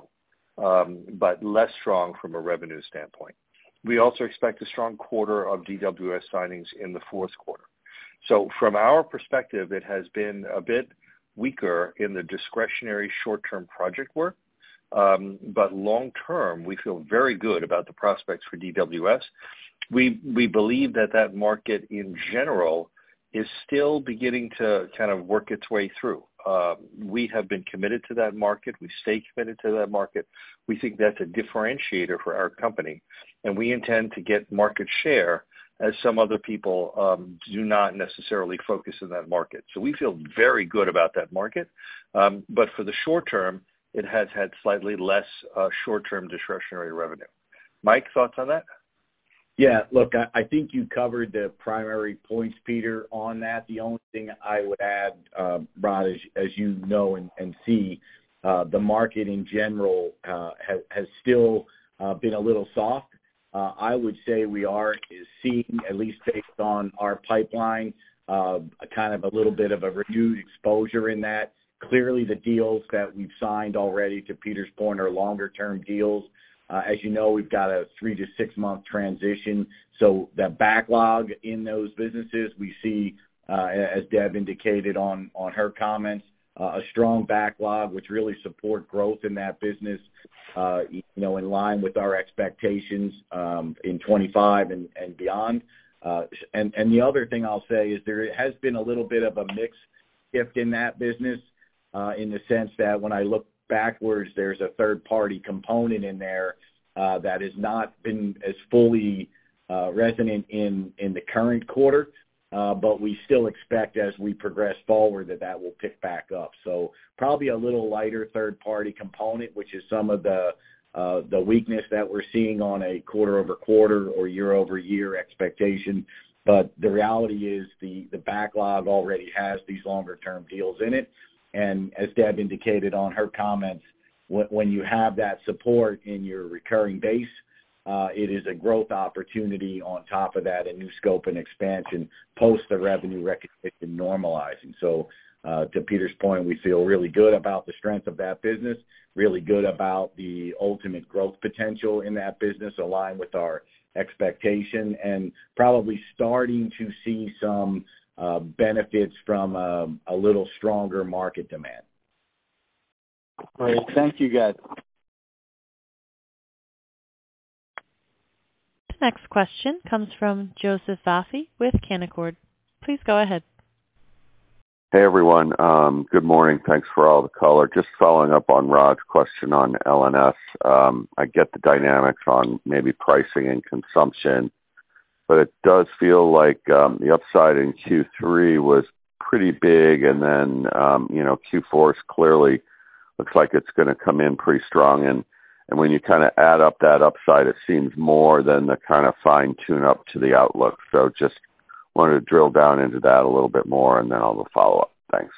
but less strong from a revenue standpoint. We also expect a strong quarter of DWS signings in the fourth quarter. So from our perspective, it has been a bit weaker in the discretionary short-term project work, but long-term, we feel very good about the prospects for DWS. We believe that market in general is still beginning to kind of work its way through. We have been committed to that market. We stay committed to that market. We think that's a differentiator for our company, and we intend to get market share as some other people do not necessarily focus in that market. So we feel very good about that market, but for the short term, it has had slightly less short-term discretionary revenue. Mike, thoughts on that? Yeah, look, I think you covered the primary points, Peter, on that. The only thing I would add, Rod, as you know and see, the market in general has still been a little soft. I would say we are seeing, at least based on our pipeline, kind of a little bit of a renewed exposure in that. Clearly, the deals that we've signed already, to Peter's point, are longer-term deals. As you know, we've got a 3 to 6 month transition. So the backlog in those businesses, we see, as Deb indicated on her comments, a strong backlog, which really support growth in that business, you know, in line with our expectations in 25 and beyond. And the other thing I'll say is there has been a little bit of a mix shift in that business, in the sense that when I look backwards, there's a third-party component in there that has not been as fully resonant in the current quarter, but we still expect as we progress forward that will pick back up. So probably a little lighter third-party component, which is some of the weakness that we're seeing on a quarter-over-quarter or year-over-year expectation. But the reality is the backlog already has these longer-term deals in it. And as Deb indicated on her comments, when you have that support in your recurring base, it is a growth opportunity on top of that, a new scope and expansion post the revenue recognition normalizing. So to Peter's point, we feel really good about the strength of that business, really good about the ultimate growth potential in that business, aligned with our expectation, and probably starting to see some benefits from a little stronger market demand. Great. Thank you, guys. The next question comes from Joseph Vafi with Canaccord. Please go ahead. Hey, everyone. Good morning. Thanks for all the color. Just following up on Rod's question on LNS. I get the dynamics on maybe pricing and consumption, but it does feel like the upside in Q3 was pretty big, and then Q4 is clearly looks like it's going to come in pretty strong, and when you kind of add up that upside, it seems more than the kind of fine tune up to the outlook. So just wanted to drill down into that a little bit more, and then I'll have a follow up. Thanks.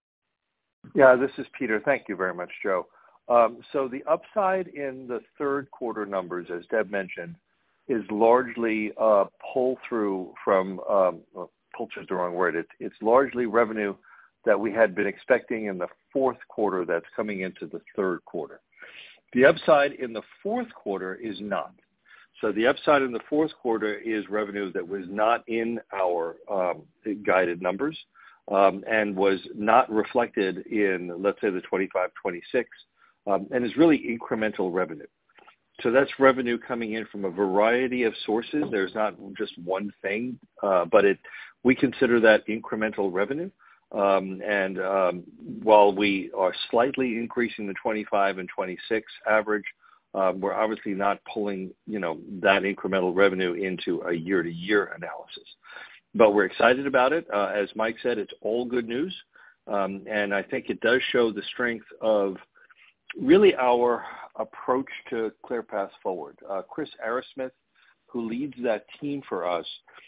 Yeah, this is Peter. Thank you very much, Joe. So the upside in the third quarter numbers, as Deb mentioned, is largely pull through from pull through is the wrong word. It's largely revenue that we had been expecting in the fourth quarter that's coming into the third quarter. The upside in the fourth quarter is not. So the upside in the fourth quarter is revenue that was not in our guided numbers and was not reflected in, let's say, the 25-26, and is really incremental revenue. So that's revenue coming in from a variety of sources. There's not just one thing, but we consider that incremental revenue. And while we are slightly increasing the 25 and 26 average, we're obviously not pulling, that incremental revenue into a year-to-year analysis. But we're excited about it. As Mike said, it's all good news. And I think it does show the strength of really our approach to ClearPath Forward. Chris Arrowsmith, who leads that team for us,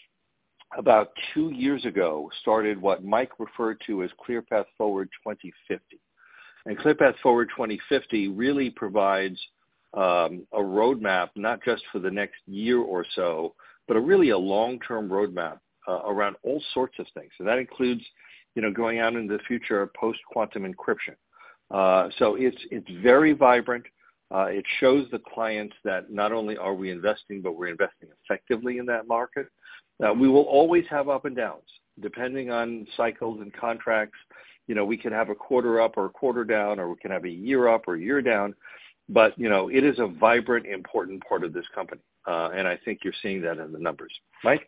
about 2 years ago, started what Mike referred to as ClearPath Forward 2050. And ClearPath Forward 2050 really provides a roadmap, not just for the next year or so, but really a long-term roadmap around all sorts of things. And that includes, going out into the future post-quantum encryption. So it's very vibrant. It shows the clients that not only are we investing, but we're investing effectively in that market. We will always have up and downs, depending on cycles and contracts. We can have a quarter up or a quarter down, or we can have a year up or a year down. But, it is a vibrant, important part of this company. And I think you're seeing that in the numbers. Mike?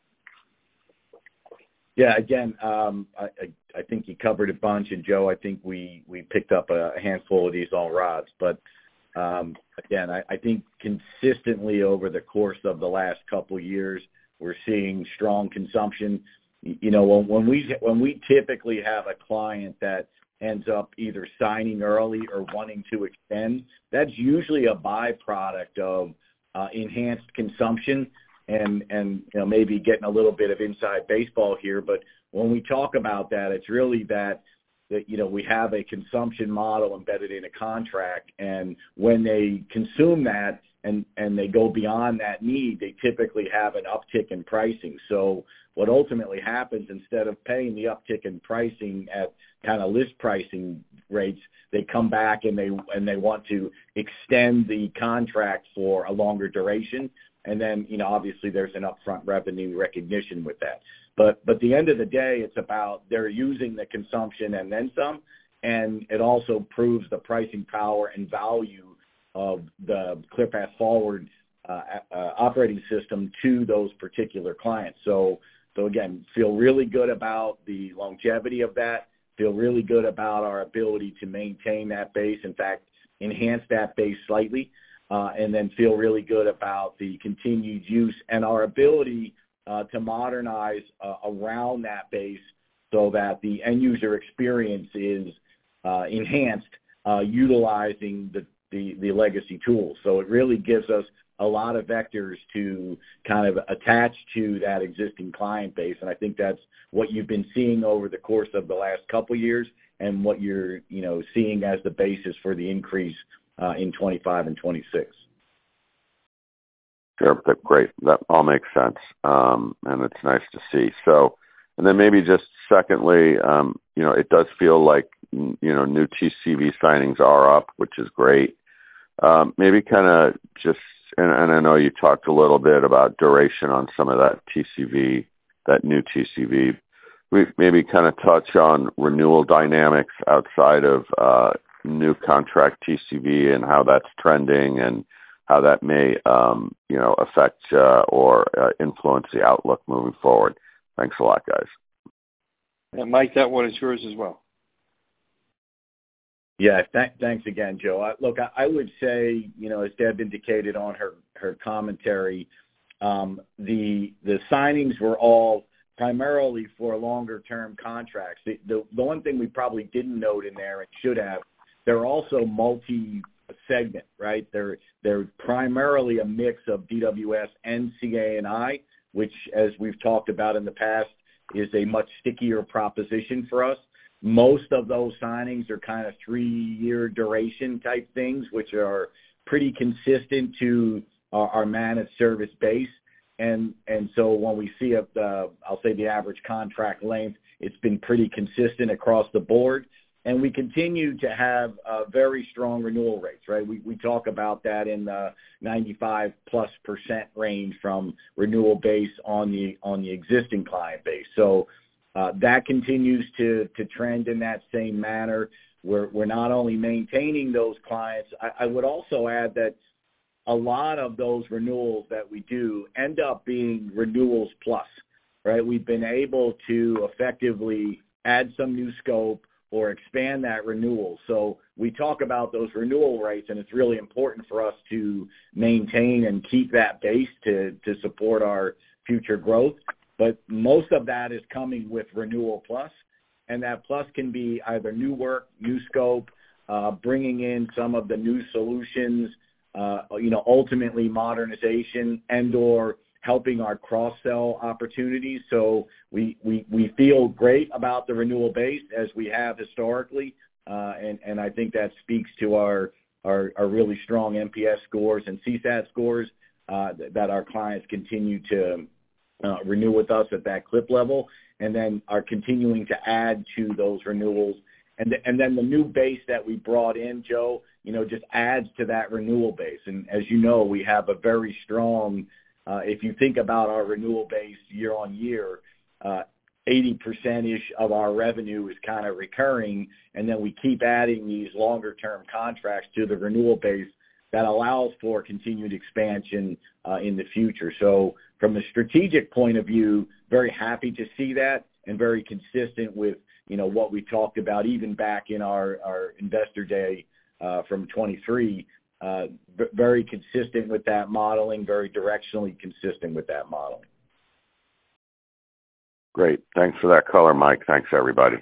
Yeah, again, I think you covered a bunch. And, Joe, I think we picked up a handful of these all rods. But, again, I think consistently over the course of the last couple of years, we're seeing strong consumption. When we typically have a client that ends up either signing early or wanting to extend, that's usually a byproduct of enhanced consumption and maybe getting a little bit of inside baseball here. But when we talk about that, it's really that we have a consumption model embedded in a contract, and when they consume that, and they go beyond that need, they typically have an uptick in pricing. So what ultimately happens, instead of paying the uptick in pricing at kind of list pricing rates, they come back and they want to extend the contract for a longer duration. And then, obviously there's an upfront revenue recognition with that. But at the end of the day, it's about they're using the consumption and then some, and it also proves the pricing power and value of the ClearPath Forward operating system to those particular clients. So again, feel really good about the longevity of that, feel really good about our ability to maintain that base, in fact, enhance that base slightly, and then feel really good about the continued use and our ability to modernize around that base so that the end user experience is enhanced utilizing the legacy tools. So it really gives us a lot of vectors to kind of attach to that existing client base. And I think that's what you've been seeing over the course of the last couple of years, and what you're, seeing as the basis for the increase in 25 and 26. Sure, great. That all makes sense, and it's nice to see. So, and then maybe just secondly, it does feel like, new TCV signings are up, which is great. Maybe kind of just, and I know you talked a little bit about duration on some of that TCV, that new TCV. We maybe kind of touch on renewal dynamics outside of new contract TCV and how that's trending and how that may, affect or influence the outlook moving forward. Thanks a lot, guys. And Mike, that one is yours as well. Yeah, thanks again, Joe. Look, I would say, as Deb indicated on her commentary, the signings were all primarily for longer-term contracts. The one thing we probably didn't note in there and should have, they're also multi-segment, right? They're primarily a mix of DWS and CA&I, which, as we've talked about in the past, is a much stickier proposition for us. Most of those signings are kind of 3-year duration type things, which are pretty consistent to our managed service base. And so when we see I'll say the average contract length, it's been pretty consistent across the board. And we continue to have very strong renewal rates, right? We talk about that in the 95+% range from renewal base on the existing client base. So that continues to trend in that same manner. We're not only maintaining those clients. I would also add that a lot of those renewals that we do end up being renewals plus, right? We've been able to effectively add some new scope or expand that renewal. So we talk about those renewal rates, and it's really important for us to maintain and keep that base to support our future growth. But most of that is coming with renewal plus, and that plus can be either new work, new scope, bringing in some of the new solutions, ultimately modernization and/or helping our cross-sell opportunities. So we feel great about the renewal base as we have historically, and I think that speaks to our really strong NPS scores and CSAT scores that our clients continue to renew with us at that clip level, and then are continuing to add to those renewals. And then the new base that we brought in, Joe, just adds to that renewal base. And as you know, we have a very strong, if you think about our renewal base year on year, 80%-ish of our revenue is kind of recurring, and then we keep adding these longer-term contracts to the renewal base that allows for continued expansion in the future. So from a strategic point of view, very happy to see that and very consistent with, what we talked about even back in our Investor Day from 23, very consistent with that modeling, very directionally consistent with that modeling. Great. Thanks for that color, Mike. Thanks, everybody.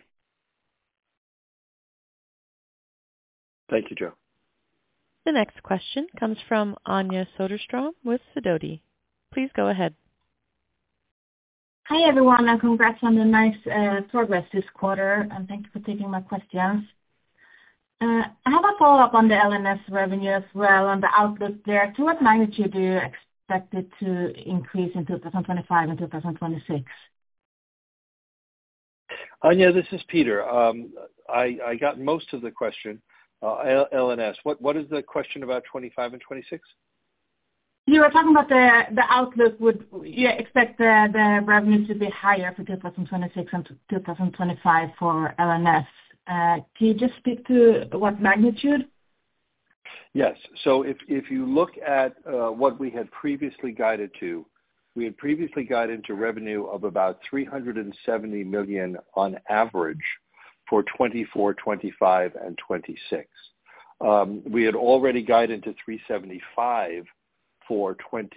Thank you, Joe. The next question comes from Anja Soderstrom with Sidoti. Please go ahead. Hi, everyone, and congrats on the nice progress this quarter, and thank you for taking my questions. I have a follow-up on the LNS revenue as well, and the outlook there. To what magnitude do you expect it to increase in 2025 and 2026? Anja, this is Peter. I got most of the question. LNS. What is the question about 25 and 26? You were talking about the outlook. Would you expect the revenue to be higher for 2026 and 2025 for LNS? Can you just speak to what magnitude? Yes. So if you look at what we had previously guided to, we had previously guided to revenue of about $370 million on average for 24, 25, and 26. We had already guided to 375 for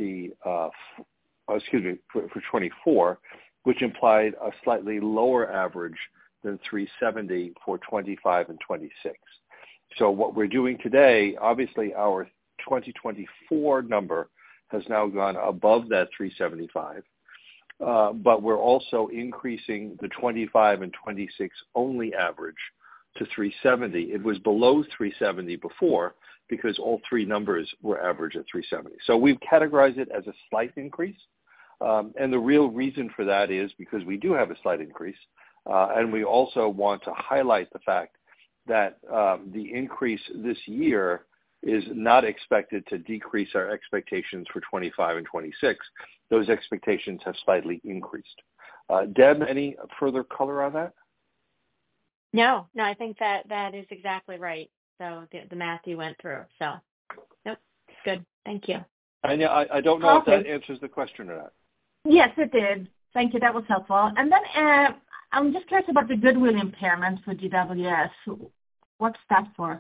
24, which implied a slightly lower average than 370 for 25 and 26. So what we're doing today, obviously our 2024 number has now gone above that 375, but we're also increasing the 25 and 26 only average to 370. It was below 370 before because all three numbers were average at 370. So we've categorized it as a slight increase, and the real reason for that is because we do have a slight increase, and we also want to highlight the fact that the increase this year is not expected to decrease our expectations for 25 and 26. Those expectations have slightly increased. Deb, any further color on that? No, I think that is exactly right. So the math you went through. So, nope, good. Thank you. Anja, I don't know if that answers the question or not. Yes, it did. Thank you. That was helpful. And then I'm just curious about the goodwill impairment for DWS. What's that for?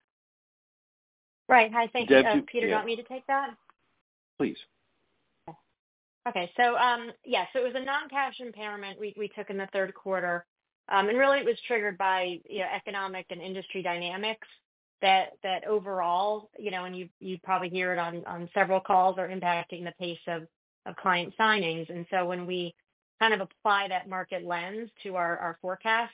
Right. Hi, thank Deb, you. Peter, do you want me to take that? Please. Okay. So it was a non-cash impairment we took in the third quarter. And really it was triggered by, economic and industry dynamics that overall, and you probably hear it on several calls, are impacting the pace of client signings. And so when we kind of apply that market lens to our forecast,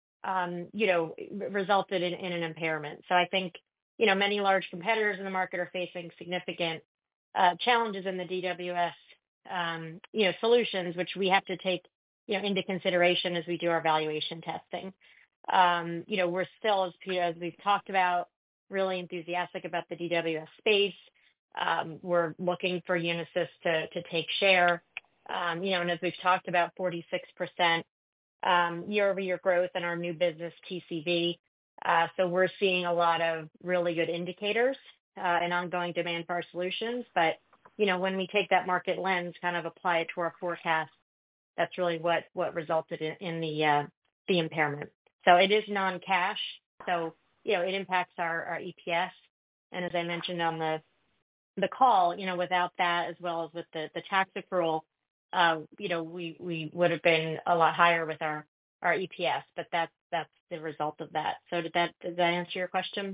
it resulted in an impairment. So I think, many large competitors in the market are facing significant challenges in the DWS, solutions, which we have to take, into consideration as we do our valuation testing. We're still, as we've talked about, really enthusiastic about the DWS space. We're looking for Unisys to take share. And as we've talked about, 46% year-over-year growth in our new business TCV. So we're seeing a lot of really good indicators and ongoing demand for our solutions. But, when we take that market lens, kind of apply it to our forecast, that's really what resulted in the impairment. So it is non-cash. So, it impacts our EPS. And as I mentioned on the call, without that, as well as with the tax accrual, we would have been a lot higher with our EPS, but that's the result of that. So did that answer your question?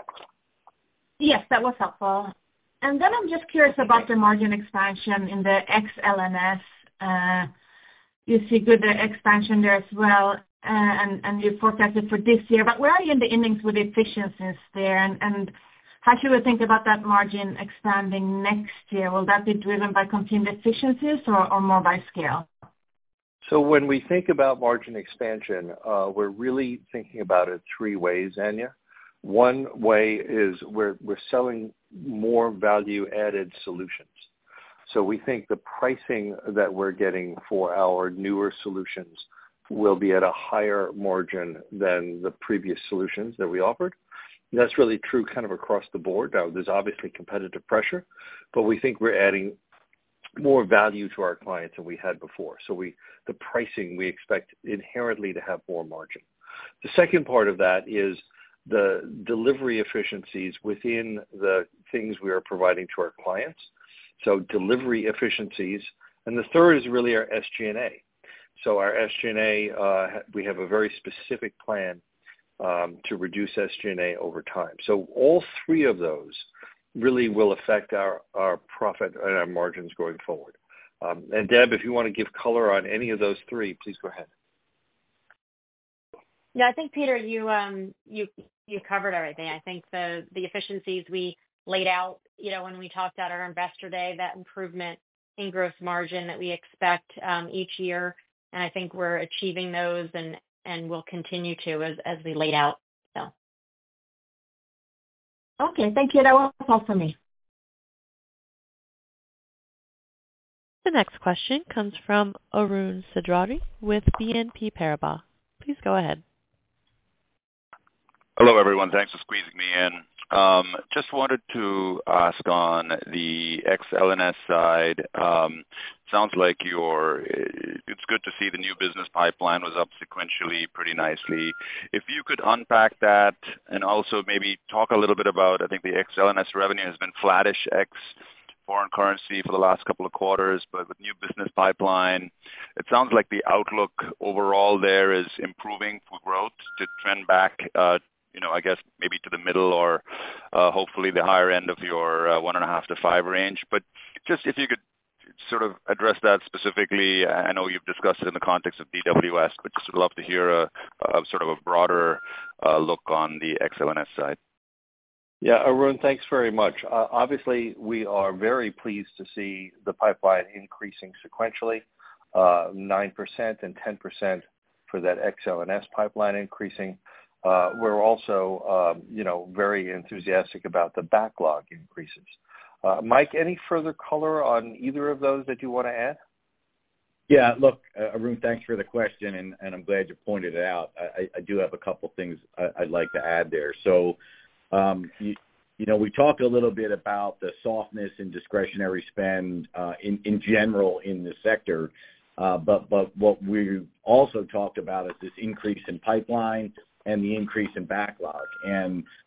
Yes, that was helpful. And then I'm just curious about the margin expansion in the ex-LNS. You see good expansion there as well, and you forecasted for this year. But where are you in the innings with efficiencies there? And how should we think about that margin expanding next year? Will that be driven by continued efficiencies or more by scale? So when we think about margin expansion, we're really thinking about it three ways, Anja. One way is we're selling more value-added solutions. So we think the pricing that we're getting for our newer solutions will be at a higher margin than the previous solutions that we offered. And that's really true kind of across the board. Now, there's obviously competitive pressure, but we think we're adding more value to our clients than we had before. So the pricing, we expect inherently to have more margin. The second part of that is the delivery efficiencies within the things we are providing to our clients. So delivery efficiencies. And the third is really our SG&A. So our SG&A, we have a very specific plan to reduce SG&A over time. So all three of those really will affect our profit and our margins going forward. And Deb, if you want to give color on any of those three, please go ahead. Yeah, I think, Peter, you covered everything. I think the efficiencies we laid out, when we talked at our Investor Day, that improvement in gross margin that we expect each year. And I think we're achieving those and will continue to as we laid out. So. Okay, thank you. That was all for me. The next question comes from Arun Seshadri with BNP Paribas. Please go ahead. Hello, everyone. Thanks for squeezing me in. Just wanted to ask on the ex-LNS side. Sounds like it's good to see the new business pipeline was up sequentially pretty nicely. If you could unpack that and also maybe talk a little bit about, I think the ex-LNS revenue has been flattish ex foreign currency for the last couple of quarters, but with new business pipeline, it sounds like the outlook overall there is improving for growth to trend back, I guess maybe to the middle or hopefully the higher end of your 1.5 to 5 range. But just if you could sort of address that specifically. I know you've discussed it in the context of DWS, but just would love to hear a sort of a broader look on the ex-LNS side. Yeah, Arun, thanks very much. Obviously, we are very pleased to see the pipeline increasing sequentially, 9% and 10% for that ex-LNS pipeline increasing. We're also, very enthusiastic about the backlog increases. Mike, any further color on either of those that you want to add? Yeah, look, Arun, thanks for the question, and I'm glad you pointed it out. I do have a couple things I'd like to add there. So, we talked a little bit about the softness in discretionary spend in general in the sector, but what we also talked about is this increase in pipeline and the increase in backlog. And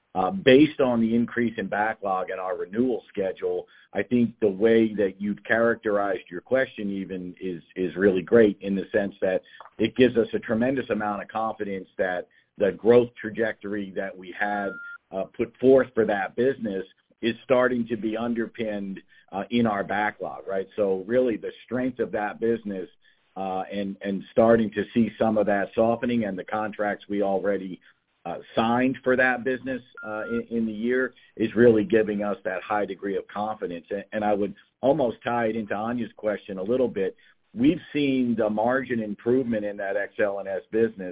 Based on the increase in backlog and our renewal schedule, I think the way that you've characterized your question even is really great in the sense that it gives us a tremendous amount of confidence that the growth trajectory that we had put forth for that business is starting to be underpinned in our backlog, right? So really the strength of that business and starting to see some of that softening and the contracts we already signed for that business in the year is really giving us that high degree of confidence. And I would almost tie it into Anja's question a little bit. We've seen the margin improvement in that XL&S business,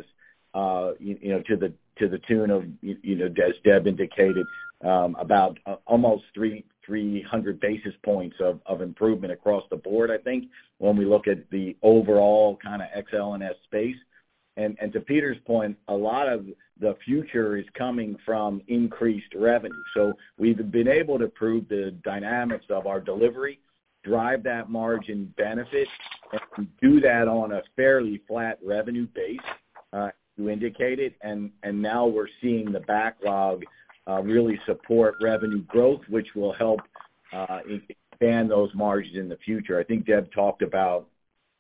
to the tune of, as Deb indicated, about almost 300 basis points of improvement across the board, I think, when we look at the overall kind of XL&S space. And to Peter's point, a lot of the future is coming from increased revenue. So we've been able to prove the dynamics of our delivery, drive that margin benefit, and do that on a fairly flat revenue base, you indicated. And now we're seeing the backlog really support revenue growth, which will help expand those margins in the future. I think Deb talked about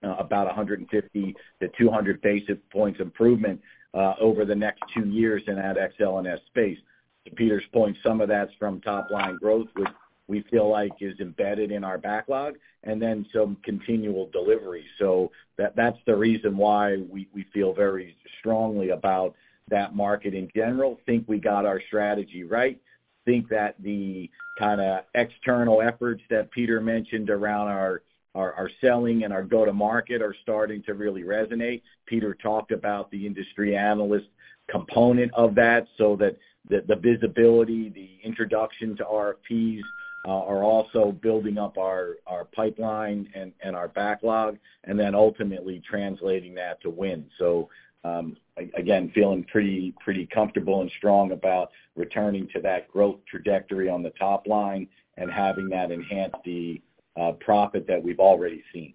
150 to 200 basis points improvement over the next 2 years in that XL&S space. To Peter's point, some of that's from top-line growth, which we feel like is embedded in our backlog, and then some continual delivery. So that's the reason why we feel very strongly about that market in general. Think we got our strategy right. Think that the kind of external efforts that Peter mentioned around our selling and our go-to-market are starting to really resonate. Peter talked about the industry analyst component of that, so that the visibility, the introduction to RFPs are also building up our pipeline and our backlog, and then ultimately translating that to win. So again, feeling pretty comfortable and strong about returning to that growth trajectory on the top line and having that enhance the profit that we've already seen.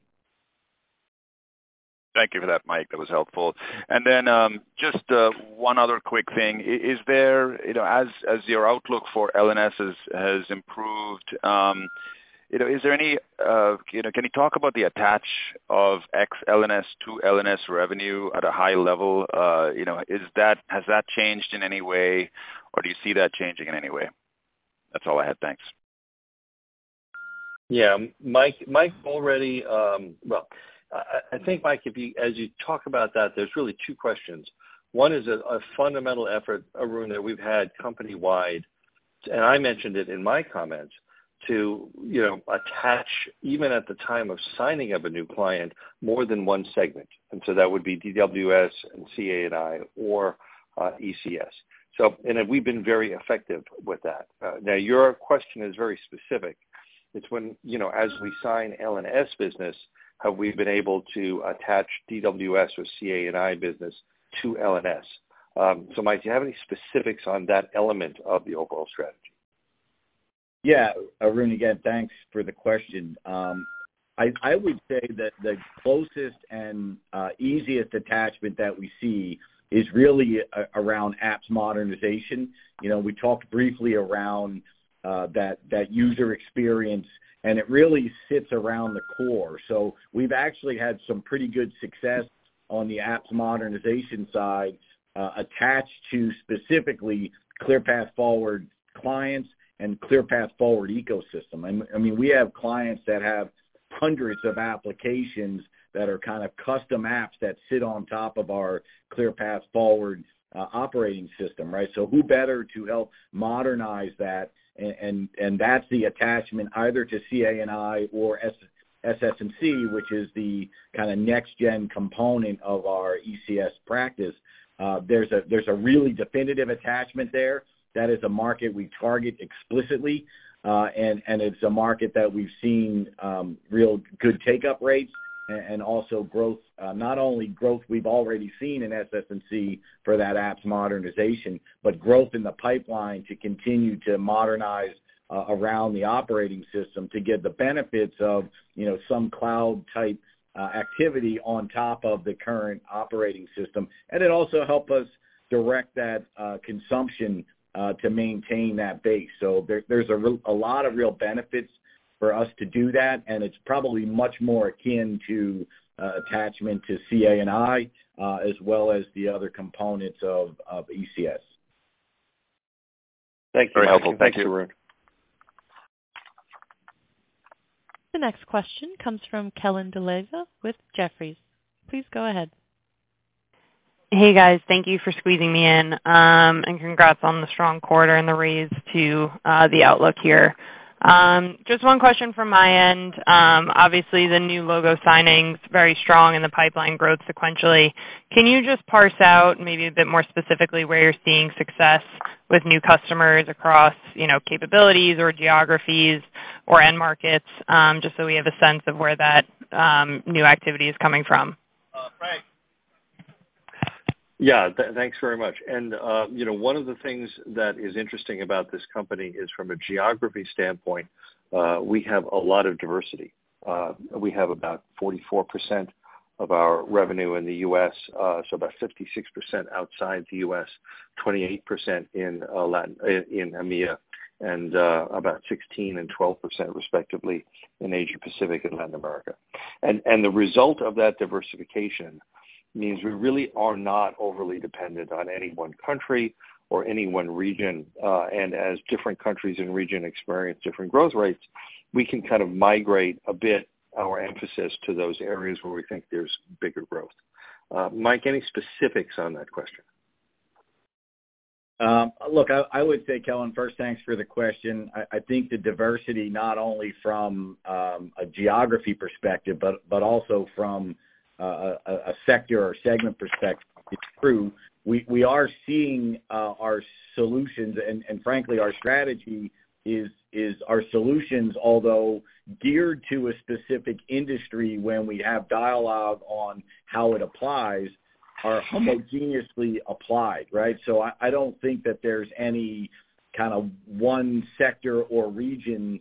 Thank you for that, Mike. That was helpful. And then just one other quick thing. Is there, as your outlook for L&S has improved, is there any, can you talk about the attach of L&S to L&S revenue at a high level? Has that changed in any way, or do you see that changing in any way? That's all I had. Thanks. Yeah, Mike already, I think, Mike, as you talk about that, there's really two questions. One is a fundamental effort, Arun, that we've had company-wide, and I mentioned it in my comments, to, attach, even at the time of signing of a new client, more than one segment. And so that would be DWS and CA&I or ECS. So, and we've been very effective with that. Now, your question is very specific. It's when, as we sign L&S business, have we been able to attach DWS or CA&I business to L&S? So, Mike, do you have any specifics on that element of the overall strategy? Yeah, Arun, again, thanks for the question. I would say that the closest and easiest attachment that we see is really around apps modernization. We talked briefly around that user experience, and it really sits around the core. So we've actually had some pretty good success on the apps modernization side attached to specifically ClearPath Forward clients and ClearPath Forward ecosystem. I mean, we have clients that have hundreds of applications that are kind of custom apps that sit on top of our ClearPath Forward operating system, right? So who better to help modernize that? And that's the attachment either to CA&I or SS&C, which is the kind of next-gen component of our ECS practice. There's a really definitive attachment there. That is a market we target explicitly, and it's a market that we've seen real good take-up rates and also growth, not only growth we've already seen in SS&C for that apps modernization, but growth in the pipeline to continue to modernize around the operating system to get the benefits of, some cloud-type activity on top of the current operating system. And it also helps us direct that consumption to maintain that base. So there's a lot of real benefits for us to do that, and it's probably much more akin to attachment to CA&I as well as the other components of ECS. Thank you. Very helpful. Thank you, Arun. The next question comes from Kellen DeLeva with Jefferies. Please go ahead. Hey, guys. Thank you for squeezing me in, and congrats on the strong quarter and the raise to the outlook here. Just one question from my end. Obviously, the new logo signings, very strong in the pipeline growth sequentially. Can you just parse out maybe a bit more specifically where you're seeing success with new customers across, capabilities or geographies or end markets, just so we have a sense of where that new activity is coming from? Frank. Yeah, thanks very much. And, one of the things that is interesting about this company is from a geography standpoint, we have a lot of diversity. We have about 44% of our revenue in the U.S., so about 56% outside the U.S., 28% in EMEA, and about 16 and 12% respectively in Asia Pacific and Latin America. And the result of that diversification means we really are not overly dependent on any one country or any one region. And as different countries and region experience different growth rates, we can kind of migrate a bit our emphasis to those areas where we think there's bigger growth. Mike, any specifics on that question? Look, I would say, Kellen, first, thanks for the question. I think the diversity, not only from a geography perspective, but also from a sector or segment perspective, is true. We are seeing our solutions, and frankly, our strategy is our solutions, although geared to a specific industry when we have dialogue on how it applies, are homogeneously applied, right? So I don't think that there's any kind of one sector or region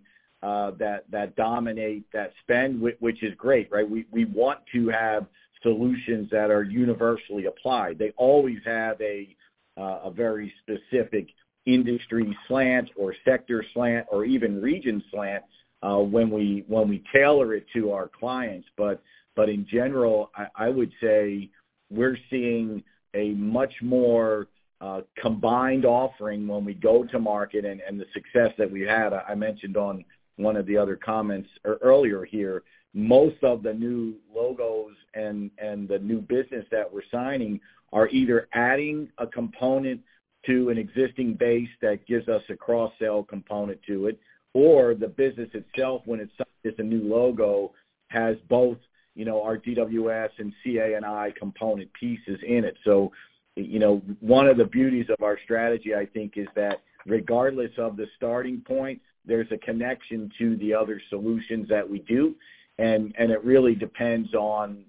that dominate that spend, which is great, right? We want to have solutions that are universally applied. They always have a very specific industry slant or sector slant or even region slant when we tailor it to our clients. But in general, I would say we're seeing a much more combined offering when we go to market, and the success that we had. I mentioned on one of the other comments earlier here, most of the new logos and the new business that we're signing are either adding a component to an existing base that gives us a cross-sell component to it, or the business itself, when it's a new logo, has both, our DWS and CA&I component pieces in it. So, one of the beauties of our strategy, I think, is that regardless of the starting point, there's a connection to the other solutions that we do, and it really depends on,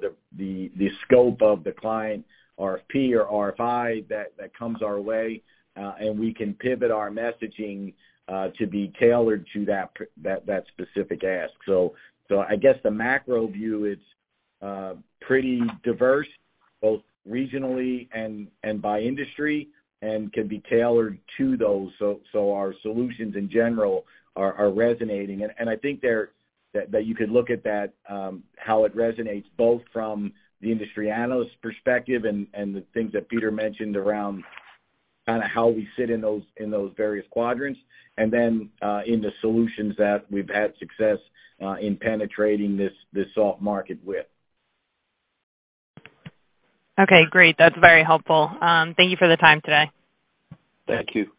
the scope of the client RFP or RFI that comes our way, and we can pivot our messaging to be tailored to that specific ask. So I guess the macro view, it's pretty diverse, both regionally and by industry, and can be tailored to those. So our solutions in general are resonating, and I think that you could look at that how it resonates both from the industry analyst perspective and the things that Peter mentioned around kind of how we sit in those various quadrants, and then in the solutions that we've had success in penetrating this soft market with. Okay, great. That's very helpful. Thank you for the time today. Thank you.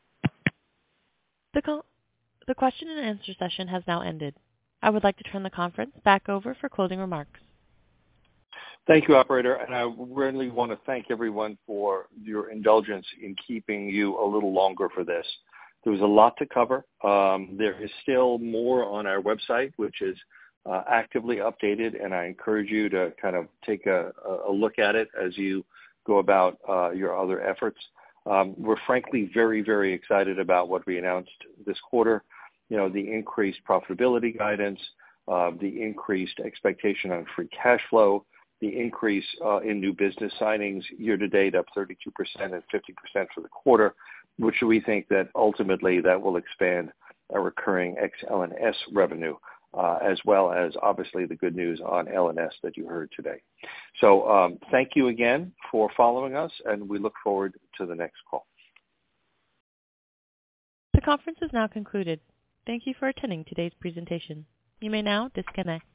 The question and answer session has now ended. I would like to turn the conference back over for closing remarks. Thank you, operator. And I really want to thank everyone for your indulgence in keeping you a little longer for this. There was a lot to cover. There is still more on our website, which is actively updated, and I encourage you to kind of take a look at it as you go about your other efforts. We're frankly very, very excited about what we announced this quarter. The increased profitability guidance, the increased expectation on free cash flow, the increase in new business signings year to date, up 32% and 50% for the quarter. which we think that ultimately that will expand our recurring ex-LNS revenue, as well as obviously the good news on LNS that you heard today. So thank you again for following us, and we look forward to the next call. The conference is now concluded. Thank you for attending today's presentation. You may now disconnect.